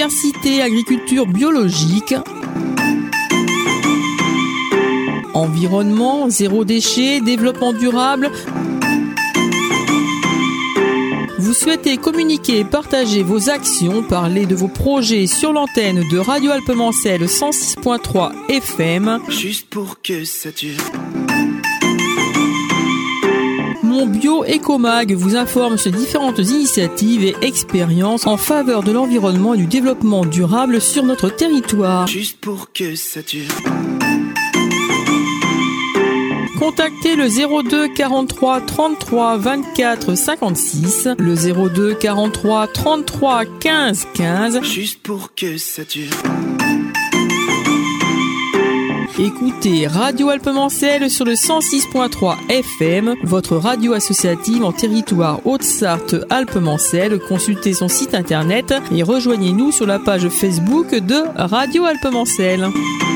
biodiversité, agriculture biologique, environnement, zéro déchet, développement durable. Vous souhaitez communiquer et partager vos actions, parler de vos projets sur l'antenne de Radio Alpemancel 106.3 FM. Juste pour que ça dure. Mon Bio Ecomag vous informe sur différentes initiatives et expériences en faveur de l'environnement et du développement durable sur notre territoire. Juste pour que ça dure. Contactez le 02 43 33 24 56, le 02 43 33 15 15. Juste pour que ça dure. Écoutez Radio Alpemancel sur le 106.3 FM, votre radio associative en territoire Haute-Sarthe-Alpemancel. Consultez son site internet et rejoignez-nous sur la page Facebook de Radio Alpemancel.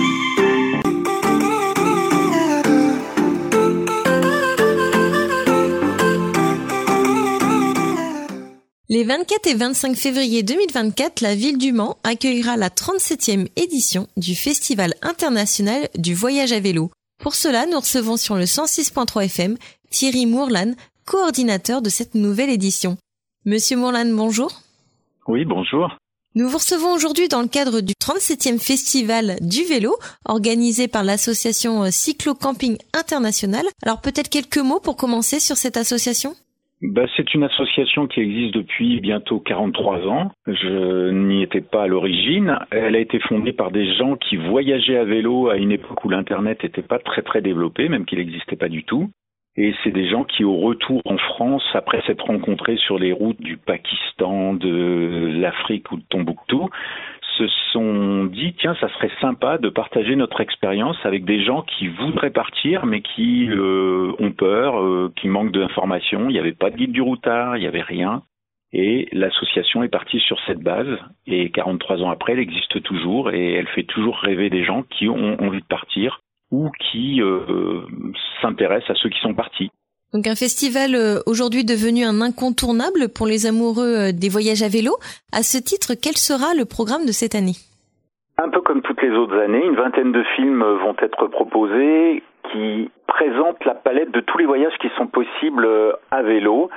Les 24 et 25 février 2024, la ville du Mans accueillera la 37e édition du Festival international du voyage à vélo. Pour cela, nous recevons sur le 106.3 FM Thierry Mourlan, coordinateur de cette nouvelle édition. Monsieur Mourlan, bonjour. Oui, bonjour. Nous vous recevons aujourd'hui dans le cadre du 37e Festival du vélo, organisé par l'association Cyclo-Camping International. Alors peut-être quelques mots pour commencer sur cette association ? C'est une association qui existe depuis bientôt 43 ans. Je n'y étais pas à l'origine. Elle a été fondée par des gens qui voyageaient à vélo à une époque où l'Internet n'était pas très développé, même qu'il n'existait pas du tout. Et c'est des gens qui, au retour en France, après s'être rencontrés sur les routes du Pakistan, de l'Afrique ou de Tombouctou, se sont dit, tiens, ça serait sympa de partager notre expérience avec des gens qui voudraient partir, mais qui ont peur, qui manquent d'informations. Il n'y avait pas de guide du routard, il n'y avait rien. Et l'association est partie sur cette base. Et 43 ans après, elle existe toujours et elle fait toujours rêver des gens qui ont envie de partir ou qui s'intéressent à ceux qui sont partis. Donc un festival aujourd'hui devenu un incontournable pour les amoureux des voyages à vélo. À ce titre, quel sera le programme de cette année ? Un peu comme toutes les autres années, une vingtaine de films vont être proposés qui présentent la palette de tous les voyages qui sont possibles à vélo,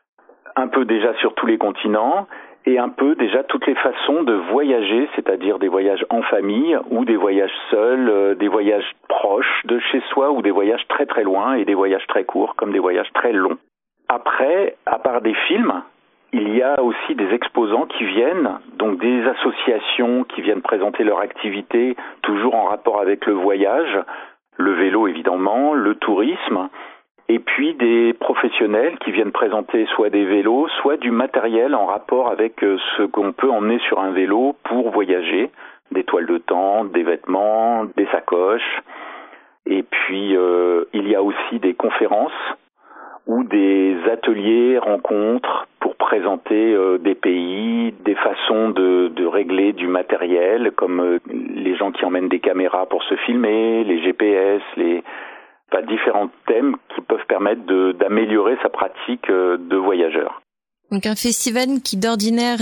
un peu déjà sur tous les continents et un peu déjà toutes les façons de voyager, c'est-à-dire des voyages en famille ou des voyages seuls, des voyages proches de chez soi ou des voyages très loin et des voyages très courts comme des voyages très longs. Après, à part des films, il y a aussi des exposants qui viennent, donc des associations qui viennent présenter leur activité, toujours en rapport avec le voyage, le vélo évidemment, le tourisme, et puis des professionnels qui viennent présenter soit des vélos, soit du matériel en rapport avec ce qu'on peut emmener sur un vélo pour voyager, des toiles de tente, des vêtements, des sacoches. Et puis il y a aussi des conférences ou des ateliers, rencontres pour présenter des pays, des façons de régler du matériel, comme les gens qui emmènent des caméras pour se filmer, les GPS, différents thèmes qui peuvent permettre d'améliorer sa pratique de voyageur. Donc un festival qui d'ordinaire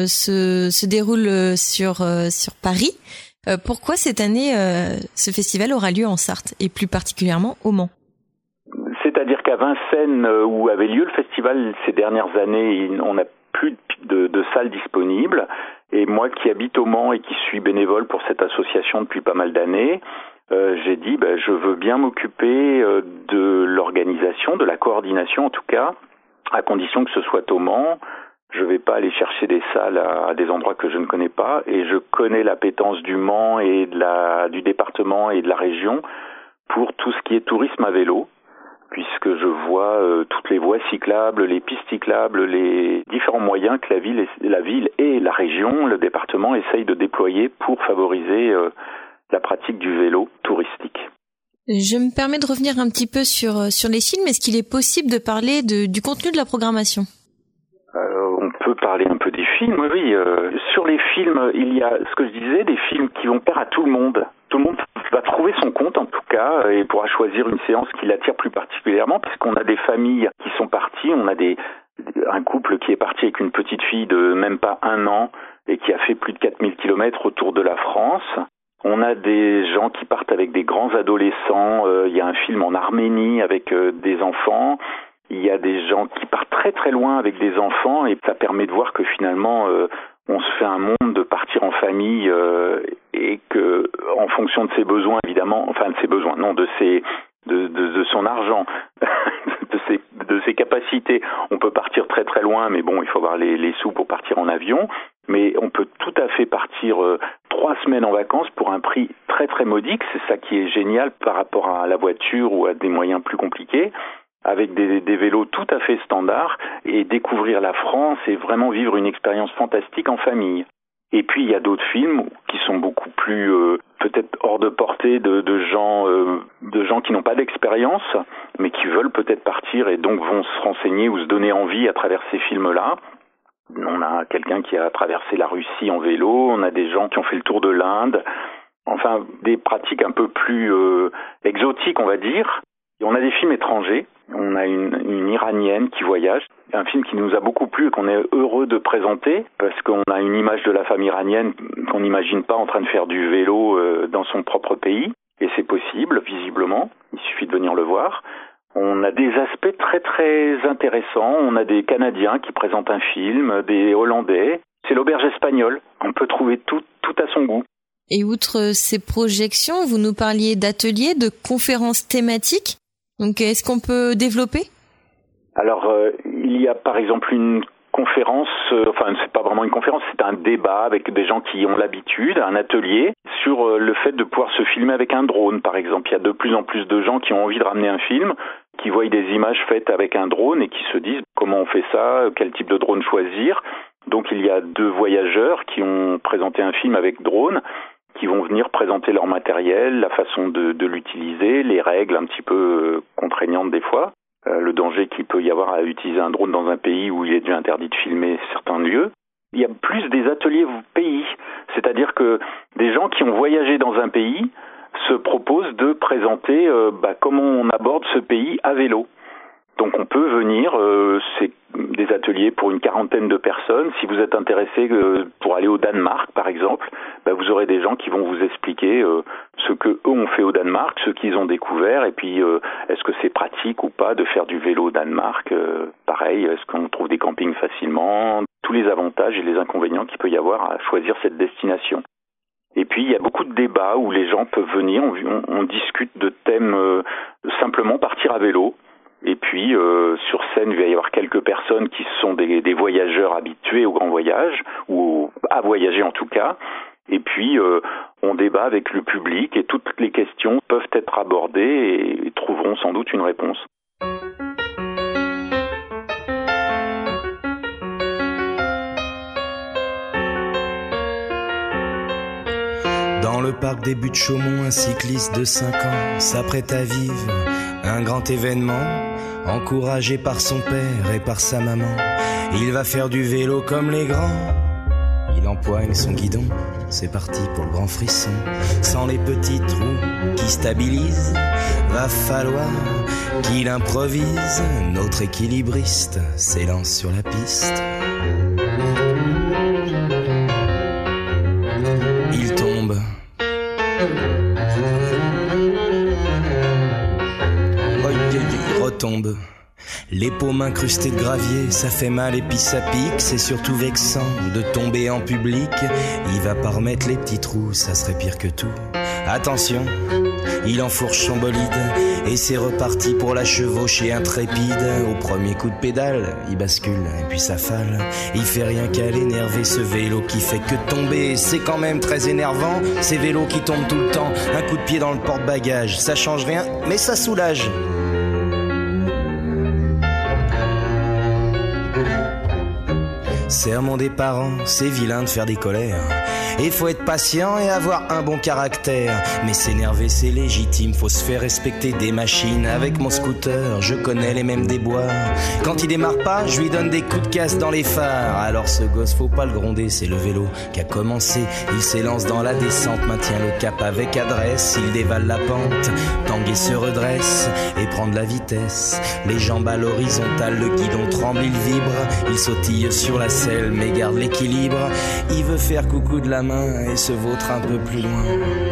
se déroule sur Paris. Pourquoi cette année ce festival aura lieu en Sarthe et plus particulièrement au Mans ? C'est-à-dire qu'à Vincennes, où avait lieu le festival ces dernières années, on n'a plus de salles disponibles. Et moi qui habite au Mans et qui suis bénévole pour cette association depuis pas mal d'années, j'ai dit je veux bien m'occuper de l'organisation, de la coordination en tout cas, à condition que ce soit au Mans. Je vais pas aller chercher des salles à des endroits que je ne connais pas et je connais l'appétence du Mans et du département et de la région pour tout ce qui est tourisme à vélo, puisque je vois toutes les voies cyclables, les pistes cyclables, les différents moyens que la ville et la région, le département essayent de déployer pour favoriser la pratique du vélo touristique. Je me permets de revenir un petit peu sur les films. Est-ce qu'il est possible de parler du contenu de la programmation ? On peut parler un peu des films, oui. Sur les films, il y a, ce que je disais, des films qui vont plaire à tout le monde. Tout le monde va trouver son compte en tout cas et pourra choisir une séance qui l'attire plus particulièrement, puisqu'on a des familles qui sont parties, on a un couple qui est parti avec une petite fille de même pas 1 an et qui a fait plus de 4000 km autour de la France. On a des gens qui partent avec des grands adolescents. Il y a un film en Arménie avec des enfants. Il y a des gens qui partent très très loin avec des enfants et ça permet de voir que finalement on se fait un monde de partir en famille et que en fonction de ses besoins évidemment, enfin de ses besoins, non de son argent, de ses capacités, on peut partir très très loin, mais bon il faut avoir les sous pour partir en avion. Mais on peut tout à fait partir 3 semaines en vacances pour un prix très très modique. C'est ça qui est génial par rapport à la voiture ou à des moyens plus compliqués, avec des vélos tout à fait standards et découvrir la France et vraiment vivre une expérience fantastique en famille. Et puis il y a d'autres films qui sont beaucoup plus peut-être hors de portée de gens qui n'ont pas d'expérience, mais qui veulent peut-être partir et donc vont se renseigner ou se donner envie à travers ces films-là. On a quelqu'un qui a traversé la Russie en vélo, on a des gens qui ont fait le tour de l'Inde, enfin des pratiques un peu plus exotiques on va dire. Et on a des films étrangers, on a une Iranienne qui voyage, un film qui nous a beaucoup plu et qu'on est heureux de présenter parce qu'on a une image de la femme iranienne qu'on n'imagine pas en train de faire du vélo dans son propre pays, et c'est possible visiblement, il suffit de venir le voir. On a des aspects très très intéressants, on a des Canadiens qui présentent un film, des Hollandais, c'est l'auberge espagnole, on peut trouver tout à son goût. Et outre ces projections, vous nous parliez d'ateliers, de conférences thématiques, donc est-ce qu'on peut développer ? Alors il y a par exemple une conférence, enfin c'est pas vraiment une conférence, c'est un débat avec des gens qui ont l'habitude, un atelier sur le fait de pouvoir se filmer avec un drone par exemple. Il y a de plus en plus de gens qui ont envie de ramener un film, qui voient des images faites avec un drone et qui se disent comment on fait ça, quel type de drone choisir. Donc il y a 2 voyageurs qui ont présenté un film avec drone, qui vont venir présenter leur matériel, la façon de l'utiliser, les règles un petit peu contraignantes des fois. Le danger qu'il peut y avoir à utiliser un drone dans un pays où il est déjà interdit de filmer certains lieux. Il y a plus des ateliers pays, c'est-à-dire que des gens qui ont voyagé dans un pays se proposent de présenter comment on aborde ce pays à vélo. Donc on peut venir, c'est des ateliers pour une 40aine de personnes. Si vous êtes intéressé pour aller au Danemark par exemple, vous aurez des gens qui vont vous expliquer ce que eux ont fait au Danemark, ce qu'ils ont découvert, et puis est-ce que c'est pratique ou pas de faire du vélo au Danemark, pareil, est-ce qu'on trouve des campings facilement, tous les avantages et les inconvénients qu'il peut y avoir à choisir cette destination. Et puis il y a beaucoup de débats où les gens peuvent venir, on discute de thèmes simplement partir à vélo. Et puis sur scène, il va y avoir quelques personnes qui sont des voyageurs habitués au grand voyage, ou à voyager en tout cas. Et puis on débat avec le public et toutes les questions peuvent être abordées et trouveront sans doute une réponse. Dans le parc des Buttes Chaumont, un cycliste de 5 ans s'apprête à vivre un grand événement, encouragé par son père et par sa maman. Il va faire du vélo comme les grands. Il empoigne son guidon, c'est parti pour le grand frisson. Sans les petits trous qui stabilisent, va falloir qu'il improvise. Notre équilibriste s'élance sur la piste. Il tombe. Il retombe. Les paumes incrustées de gravier, ça fait mal et puis ça pique. C'est surtout vexant de tomber en public. Il va pas remettre les petits trous, ça serait pire que tout. Attention, il enfourche son bolide et c'est reparti pour la chevauchée intrépide. Au premier coup de pédale, il bascule et puis ça fale. Il fait rien qu'à l'énerver, ce vélo qui fait que tomber. C'est quand même très énervant, ces vélos qui tombent tout le temps. Un coup de pied dans le porte-bagages, ça change rien, mais ça soulage. Sermon des parents, c'est vilain de faire des colères. Et faut être patient et avoir un bon caractère. Mais s'énerver c'est légitime, faut se faire respecter des machines. Avec mon scooter, je connais les mêmes déboires. Quand il démarre pas, je lui donne des coups de casse dans les phares. Alors ce gosse, faut pas le gronder, c'est le vélo qui a commencé. Il s'élance dans la descente, maintient le cap avec adresse. Il dévale la pente, tangue et se redresse et prend de la vitesse. Les jambes à l'horizontale, le guidon tremble, il vibre. Il sautille sur la selle mais garde l'équilibre. Il veut faire coucou de la main et se vautre un peu plus loin.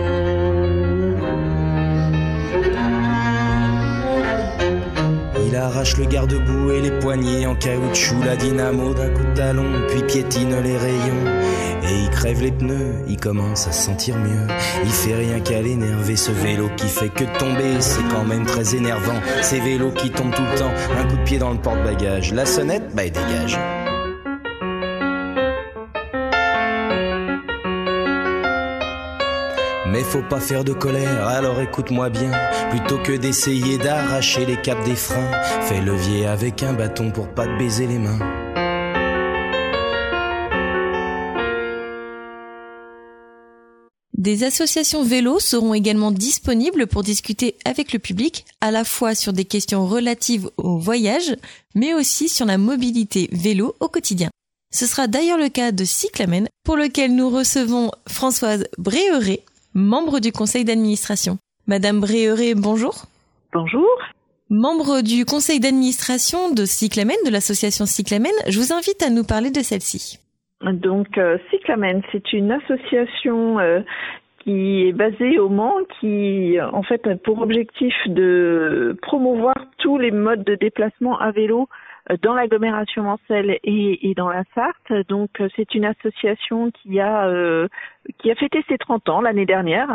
Il arrache le garde-boue et les poignées en caoutchouc, la dynamo d'un coup de talon, puis piétine les rayons. Et il crève les pneus, il commence à se sentir mieux. Il fait rien qu'à l'énerver, ce vélo qui fait que tomber, c'est quand même très énervant. Ces vélos qui tombent tout le temps, un coup de pied dans le porte-bagages. La sonnette, il dégage. Mais faut pas faire de colère, alors écoute-moi bien. Plutôt que d'essayer d'arracher les capes des freins, fais levier avec un bâton pour pas te baiser les mains. Des associations vélo seront également disponibles pour discuter avec le public, à la fois sur des questions relatives au voyage, mais aussi sur la mobilité vélo au quotidien. Ce sera d'ailleurs le cas de Cyclamen, pour lequel nous recevons Françoise Bréheret, membre du conseil d'administration. Madame Bréheret, bonjour. Bonjour. Membre du conseil d'administration de Cyclamen, de l'association Cyclamen, je vous invite à nous parler de celle-ci. Donc, Cyclamen, c'est une association qui est basée au Mans, qui en fait a pour objectif de promouvoir tous les modes de déplacement à vélo dans l'agglomération mancelle et dans la Sarthe. Donc c'est une association qui a fêté ses 30 ans l'année dernière,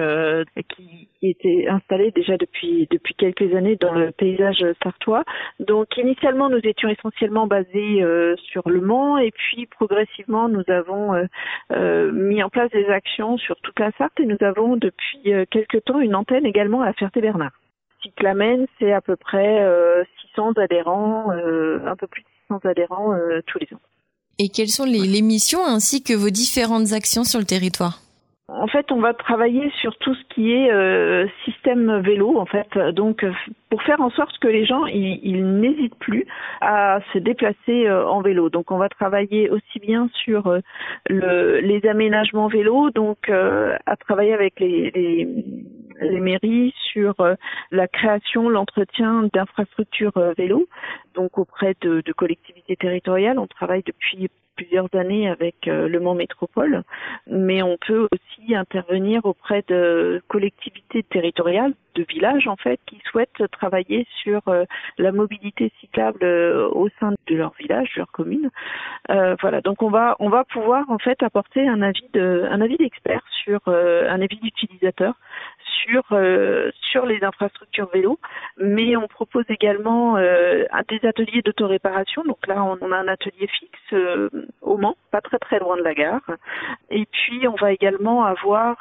qui était installée déjà depuis quelques années dans le paysage sartois. Donc initialement nous étions essentiellement basés sur le Mans, et puis progressivement nous avons mis en place des actions sur toute la Sarthe, et nous avons depuis quelque temps une antenne également à la Ferté-Bernard. Cyclamen, c'est à peu près 600 adhérents, un peu plus de 600 adhérents tous les ans. Et quelles sont les missions ainsi que vos différentes actions sur le territoire ? En fait, on va travailler sur tout ce qui est système vélo, en fait. Donc, pour faire en sorte que les gens ils n'hésitent plus à se déplacer en vélo. Donc, on va travailler aussi bien sur les aménagements vélo, donc à travailler avec les mairies sur la création, l'entretien d'infrastructures vélo. Donc, auprès de collectivités territoriales, on travaille depuis plusieurs années avec le Mans Métropole, mais on peut aussi intervenir auprès de collectivités territoriales, de villages en fait, qui souhaitent travailler sur la mobilité cyclable au sein de leur village, de leur commune. Voilà, donc on va pouvoir en fait apporter un avis d'expert sur un avis d'utilisateur sur les infrastructures vélo, mais on propose également des ateliers d'autoréparation. Donc là, on a un atelier fixe au Mans, pas très très loin de la gare. Et puis, on va également avoir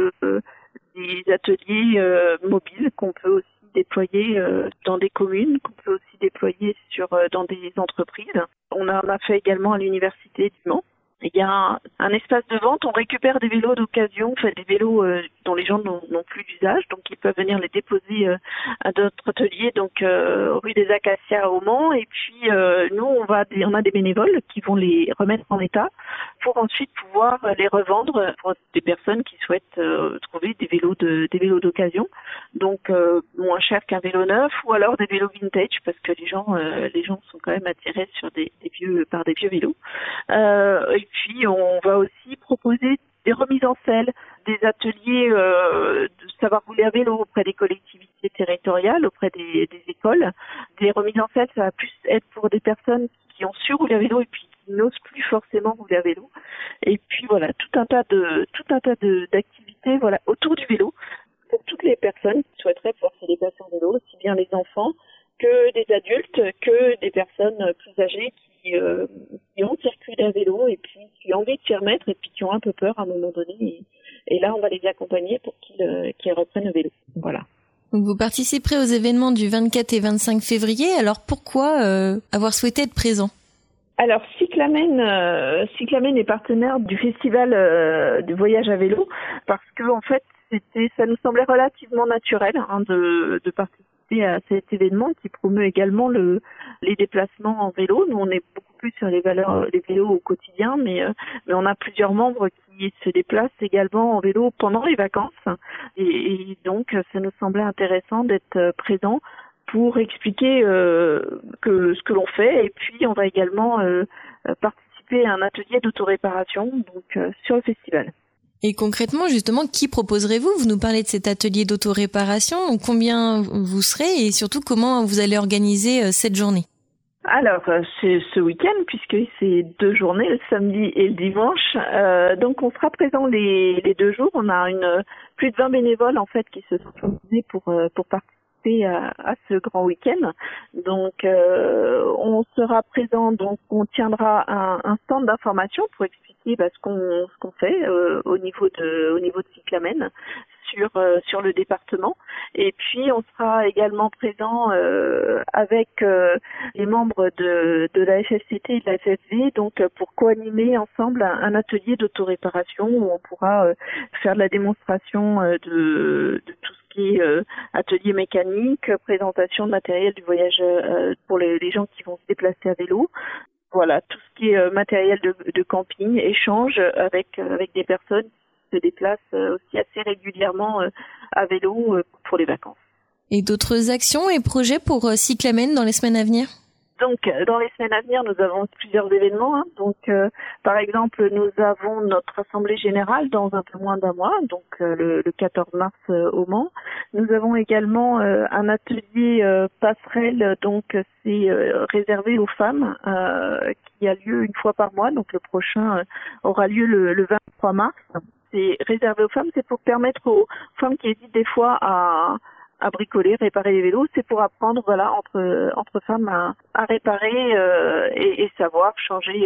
des ateliers mobiles qu'on peut aussi déployer dans des communes, qu'on peut aussi déployer dans des entreprises. On en a fait également à l'université du Mans. Il y a un espace de vente, on récupère des vélos d'occasion, des vélos dont les gens n'ont plus d'usage, donc ils peuvent venir les déposer à notre atelier, donc rue des Acacias au Mans, et puis nous on a des bénévoles qui vont les remettre en état pour ensuite pouvoir les revendre pour des personnes qui souhaitent trouver des vélos d'occasion, donc moins cher qu'un vélo neuf, ou alors des vélos vintage, parce que les gens sont quand même attirés par des vieux vélos. Et puis, on va aussi proposer des remises en selle, des ateliers de savoir rouler à vélo auprès des collectivités territoriales, auprès des écoles. Des remises en selle, ça va plus être pour des personnes qui ont su rouler à vélo et puis qui n'osent plus forcément rouler à vélo. Et puis voilà, tout un tas d'activités autour du vélo pour toutes les personnes qui souhaiteraient pouvoir se déplacer en vélo, aussi bien les enfants que des adultes, que des personnes plus âgées qui ont circulé à vélo et puis qui ont envie de s'y remettre et puis qui ont un peu peur à un moment donné. Et là, on va les accompagner pour qu'ils reprennent le vélo. Voilà. Donc vous participerez aux événements du 24 et 25 février. Alors pourquoi avoir souhaité être présent ? Alors Cyclamen est partenaire du festival du voyage à vélo parce que en fait ça nous semblait relativement naturel de participer à cet événement qui promeut également les déplacements en vélo. Nous on est beaucoup plus sur les vélos au quotidien, mais on a plusieurs membres qui se déplacent également en vélo pendant les vacances et donc ça nous semblait intéressant d'être présents pour expliquer ce que l'on fait, et puis on va également participer à un atelier d'autoréparation sur le festival. Et concrètement, justement, qui proposerez-vous ? Vous nous parlez de cet atelier d'autoréparation, donc combien vous serez et surtout comment vous allez organiser cette journée ? Alors, c'est ce week-end puisque c'est 2 journées, le samedi et le dimanche. Donc on sera présent les 2 jours. On a plus de 20 bénévoles en fait qui se sont organisés pour participer à ce grand week-end. Donc on sera présent, donc on tiendra un stand d'information pour expliquer ce qu'on fait au niveau de Cyclamen sur le département, et puis on sera également présent avec les membres de la FFCT et de la FFV, donc pour co-animer ensemble un atelier d'autoréparation où on pourra faire de la démonstration de tout ce qui est atelier mécanique, présentation de matériel du voyage pour les gens qui vont se déplacer à vélo. Voilà, tout ce qui est matériel de camping, échange avec des personnes qui se déplacent aussi assez régulièrement à vélo pour les vacances. Et d'autres actions et projets pour Cyclamen dans les semaines à venir ? Donc, dans les semaines à venir, nous avons plusieurs événements. Donc, par exemple, nous avons notre assemblée générale dans un peu moins d'un mois, donc le 14 mars au Mans. Nous avons également un atelier passerelle, donc c'est réservé aux femmes, qui a lieu une fois par mois. Donc, le prochain aura lieu le 23 mars. C'est réservé aux femmes, c'est pour permettre aux femmes qui hésitent des fois à bricoler, réparer les vélos, c'est pour apprendre entre femmes à réparer et savoir changer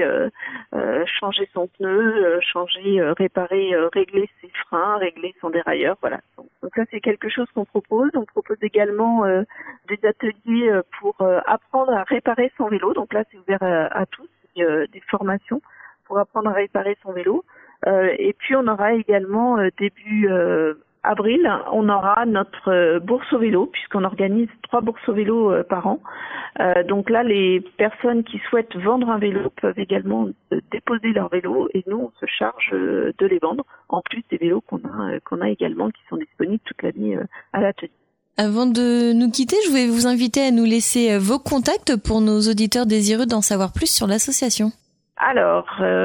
son pneu, réparer, régler ses freins, régler son dérailleur, voilà. Donc ça c'est quelque chose qu'on propose. On propose également des ateliers pour apprendre à réparer son vélo. Donc là c'est ouvert à tous, des formations pour apprendre à réparer son vélo. Et puis on aura également début avril, on aura notre bourse au vélo, puisqu'on organise 3 bourses au vélo par an. Donc là, les personnes qui souhaitent vendre un vélo peuvent également déposer leur vélo et nous, on se charge de les vendre, en plus des vélos qu'on a également qui sont disponibles toute l'année à l'atelier. Avant de nous quitter, je vais vous inviter à nous laisser vos contacts pour nos auditeurs désireux d'en savoir plus sur l'association. Alors,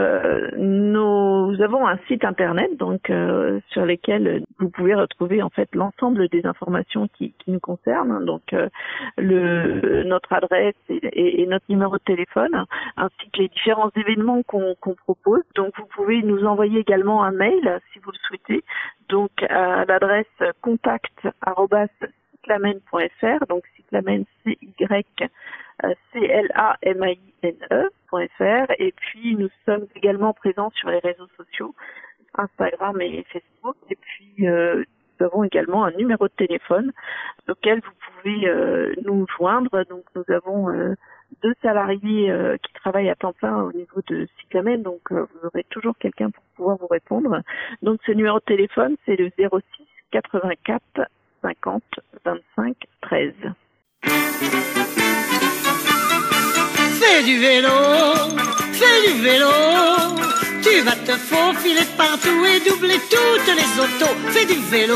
nous avons un site internet donc sur lequel vous pouvez retrouver en fait l'ensemble des informations qui nous concernent, donc notre adresse et notre numéro de téléphone, ainsi que les différents événements qu'on propose. Donc vous pouvez nous envoyer également un mail si vous le souhaitet, donc à l'adresse contact@cyclamen.fr, donc Cyclamen CYCLAMAINE.fr, et puis nous sommes également présents sur les réseaux sociaux, Instagram et Facebook, et puis nous avons également un numéro de téléphone auquel vous pouvez nous joindre. Donc nous avons 2 salariés qui travaillent à temps plein au niveau de Cyclamen, donc vous aurez toujours quelqu'un pour pouvoir vous répondre. Donc ce numéro de téléphone c'est le 06 84 50 25 13. Fais du vélo, tu vas te faufiler partout et doubler toutes les autos. Fais du vélo,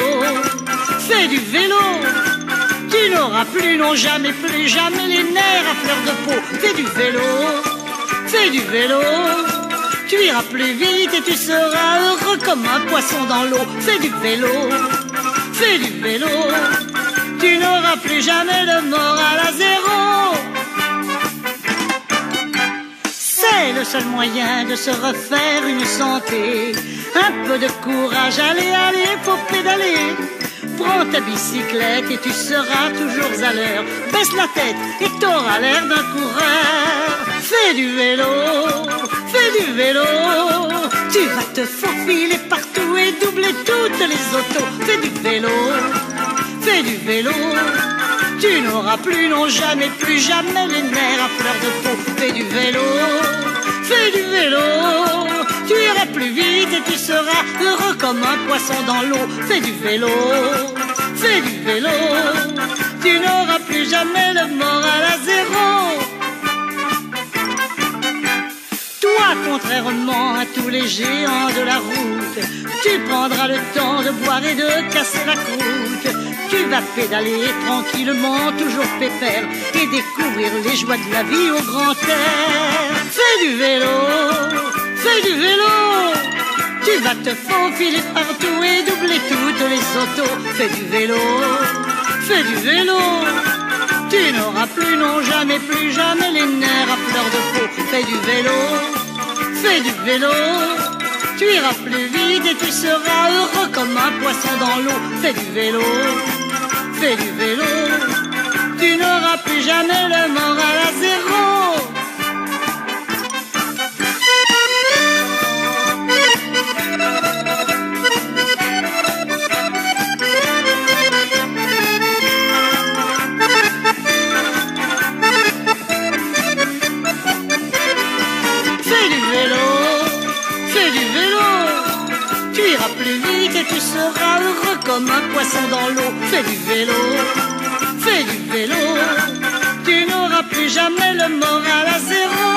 tu n'auras plus, non jamais les nerfs à fleur de peau. Fais du vélo, tu iras plus vite et tu seras heureux comme un poisson dans l'eau. Fais du vélo, tu n'auras plus jamais le moral à zéro. C'est le seul moyen de se refaire une santé. Un peu de courage, allez, faut pédaler. Prends ta bicyclette et tu seras toujours à l'heure. Baisse la tête et t'auras l'air d'un coureur. Fais du vélo, tu vas te faufiler partout et doubler toutes les autos. Fais du vélo, Tu n'auras plus, non jamais, plus jamais les nerfs à fleur de peau. Fais du vélo, fais du vélo. Tu iras plus vite et tu seras heureux comme un poisson dans l'eau. Fais du vélo, fais du vélo. Tu n'auras plus jamais le moral à zéro. Toi, contrairement à tous les géants de la route, tu prendras le temps de boire et de casser la croûte. Tu vas pédaler tranquillement, toujours pépère, et découvrir les joies de la vie au grand air. Fais du vélo, fais du vélo. Tu vas te faufiler partout et doubler toutes les autos. Fais du vélo, fais du vélo. Tu n'auras plus, non jamais, plus jamais les nerfs à fleur de peau. Fais du vélo, fais du vélo. Tu iras plus vite et tu seras heureux comme un poisson dans l'eau. Fais du vélo, fais du vélo. Tu n'auras plus jamais le moral à zéro. Plus vite et tu seras heureux comme un poisson dans l'eau. Fais du vélo, fais du vélo. Tu n'auras plus jamais le moral à zéro.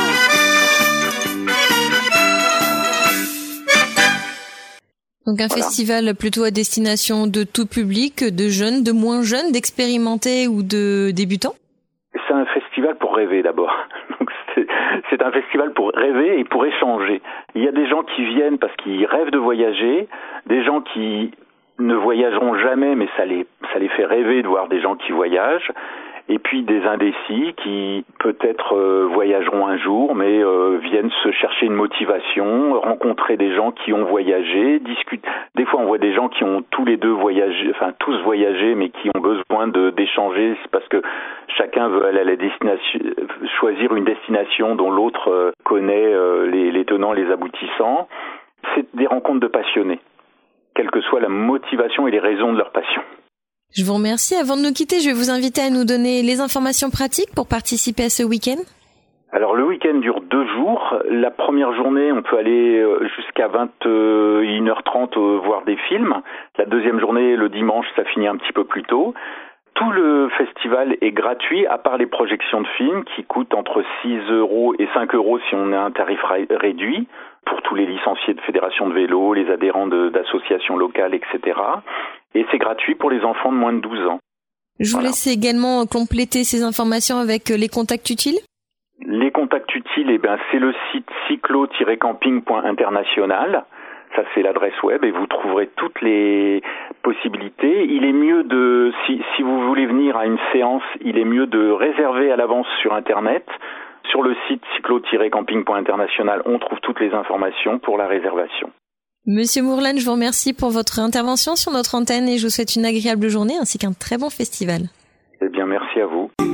Donc un festival plutôt à destination de tout public, de jeunes, de moins jeunes, d'expérimentés ou de débutants? C'est un festival pour rêver d'abord. Donc c'est un festival pour rêver et pour échanger. Il y a des gens qui viennent parce qu'ils rêvent de voyager, des gens qui ne voyageront jamais mais ça les fait rêver de voir des gens qui voyagent, et puis des indécis qui peut-être voyageront un jour mais viennent se chercher une motivation, rencontrer des gens qui ont voyagé, discuter. Des fois on voit des gens qui ont tous les deux voyagé, enfin tous voyagé mais qui ont besoin d'échanger, c'est parce que chacun veut aller à la destination, choisir une destination dont l'autre connaît les tenants, les aboutissants. C'est des rencontres de passionnés, quelle que soit la motivation et les raisons de leur passion. Je vous remercie. Avant de nous quitter, je vais vous inviter à nous donner les informations pratiques pour participer à ce week-end. Alors le week-end dure 2 jours. La première journée, on peut aller jusqu'à 21h30 voir des films. La deuxième journée, le dimanche, ça finit un petit peu plus tôt. Tout le festival est gratuit, à part les projections de films qui coûtent entre 6 € et 5 € si on a un tarif réduit, pour tous les licenciés de fédérations de vélo, les adhérents d'associations locales, etc. Et c'est gratuit pour les enfants de moins de 12 ans. Je vous laisse également compléter ces informations avec les contacts utiles. Les contacts utiles, c'est le site cyclo-camping.international. Ça, c'est l'adresse web et vous trouverez toutes les possibilités. Il est mieux si vous voulez venir à une séance, il est mieux de réserver à l'avance sur Internet. Sur le site cyclo-camping.international, on trouve toutes les informations pour la réservation. Monsieur Mourlane, je vous remercie pour votre intervention sur notre antenne et je vous souhaite une agréable journée ainsi qu'un très bon festival. Eh bien, merci à vous.